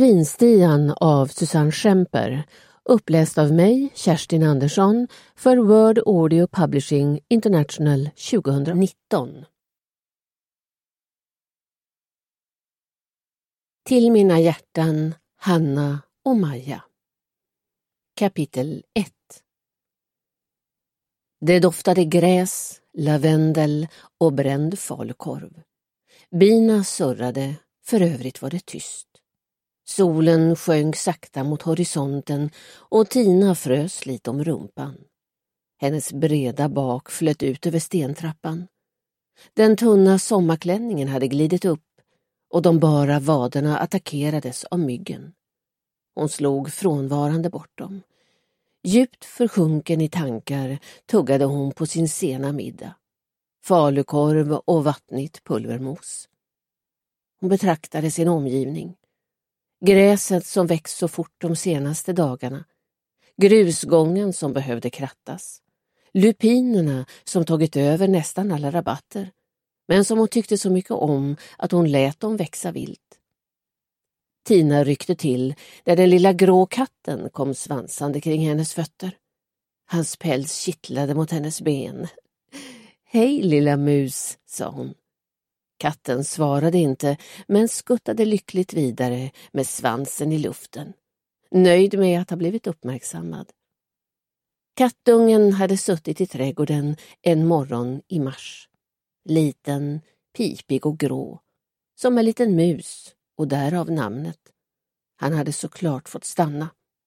Svinstian av Susanne Schemper, uppläst av mig, Kerstin Andersson, för Word Audio Publishing International 2019. Till mina hjärtan, Hanna och Maja. Kapitel 1. Det doftade gräs, lavendel och bränd falukorv. Bina surrade, för övrigt var det tyst. Solen sjönk sakta mot horisonten och Tina frös lite om rumpan. Hennes breda bak flöt ut över stentrappan. Den tunna sommarklänningen hade glidit upp och de bara vaderna attackerades av myggen. Hon slog frånvarande bort dem. Djupt försjunken i tankar tuggade hon på sin sena middag. Falukorv och vattnigt pulvermos. Hon betraktade sin omgivning. Gräset som växt så fort de senaste dagarna. Grusgången som behövde krattas. Lupinerna som tagit över nästan alla rabatter. Men som hon tyckte så mycket om att hon lät dem växa vilt. Tina ryckte till där den lilla grå katten kom svansande kring hennes fötter. Hans päls kittlade mot hennes ben. Hej lilla mus, sa hon. Katten svarade inte, men skuttade lyckligt vidare med svansen i luften. Nöjd med att ha blivit uppmärksammad. Kattungen hade suttit i trädgården en morgon i mars. Liten, pipig och grå. Som en liten mus, och därav namnet. Han hade såklart fått stanna.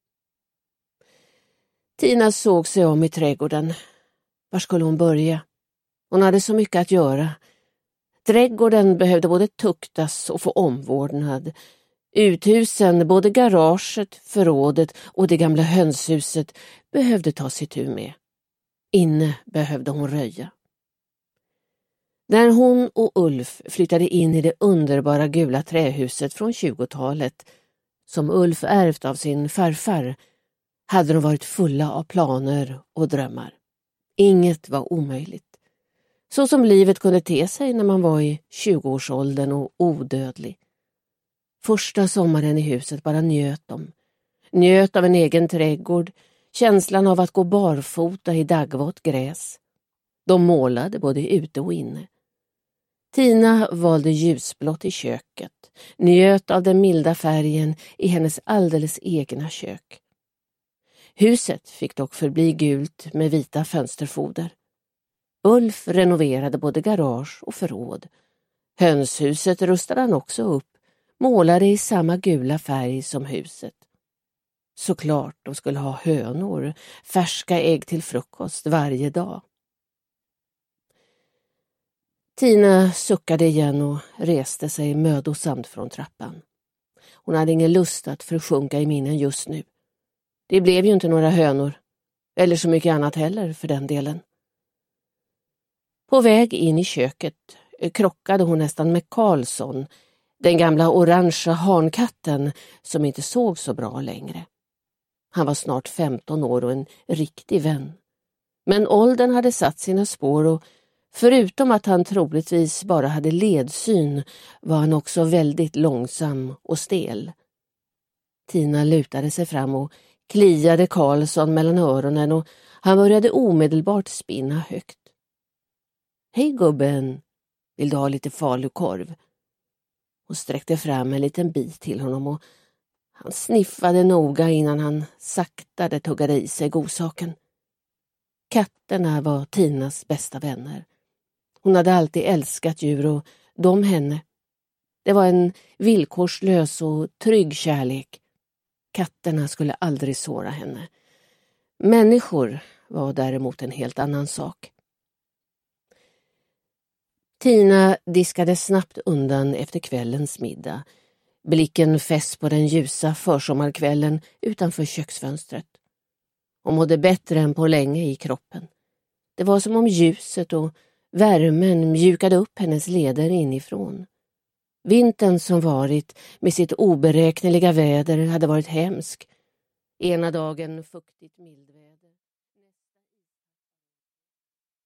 Tina såg sig om i trädgården. Var skulle hon börja? Hon hade så mycket att göra. Trädgården behövde både tuktas och få omvårdnad. Uthusen, både garaget, förrådet och det gamla hönshuset behövde ta sig tur med. Inne behövde hon röja. När hon och Ulf flyttade in i det underbara gula trähuset från 20-talet, som Ulf ärvt av sin farfar, hade de varit fulla av planer och drömmar. Inget var omöjligt. Så som livet kunde te sig när man var i 20-årsåldern och odödlig. Första sommaren i huset bara njöt de. Njöt av en egen trädgård, känslan av att gå barfota i daggvått gräs. De målade både ute och inne. Tina valde ljusblått i köket, njöt av den milda färgen i hennes alldeles egna kök. Huset fick dock förbli gult med vita fönsterfoder. Ulf renoverade både garage och förråd. Hönshuset rustade han också upp, målade i samma gula färg som huset. Såklart de skulle ha hönor, färska ägg till frukost varje dag. Tina suckade igen och reste sig mödosamt från trappan. Hon hade ingen lust att försjunka i minnen just nu. Det blev ju inte några hönor, eller så mycket annat heller för den delen. På väg in i köket krockade hon nästan med Karlsson, den gamla orangea hankatten som inte såg så bra längre. Han var snart 15 år och en riktig vän. Men åldern hade satt sina spår och förutom att han troligtvis bara hade ledsyn var han också väldigt långsam och stel. Tina lutade sig fram och kliade Karlsson mellan öronen och han började omedelbart spinna högt. Hej gubben, vill du ha lite falukorv? Och sträckte fram en liten bit till honom och han sniffade noga innan han saktade tuggade i sig godsaken. Katterna var Tinas bästa vänner. Hon hade alltid älskat djur och de henne. Det var en villkorslös och trygg kärlek. Katterna skulle aldrig såra henne. Människor var däremot en helt annan sak. Tina diskade snabbt undan efter kvällens middag. Blicken fäst på den ljusa försommarkvällen utanför köksfönstret. Hon mådde bättre än på länge i kroppen. Det var som om ljuset och värmen mjukade upp hennes leder inifrån. Vintern som varit med sitt oberäkneliga väder hade varit hemsk. Ena dagen fuktigt mildväder.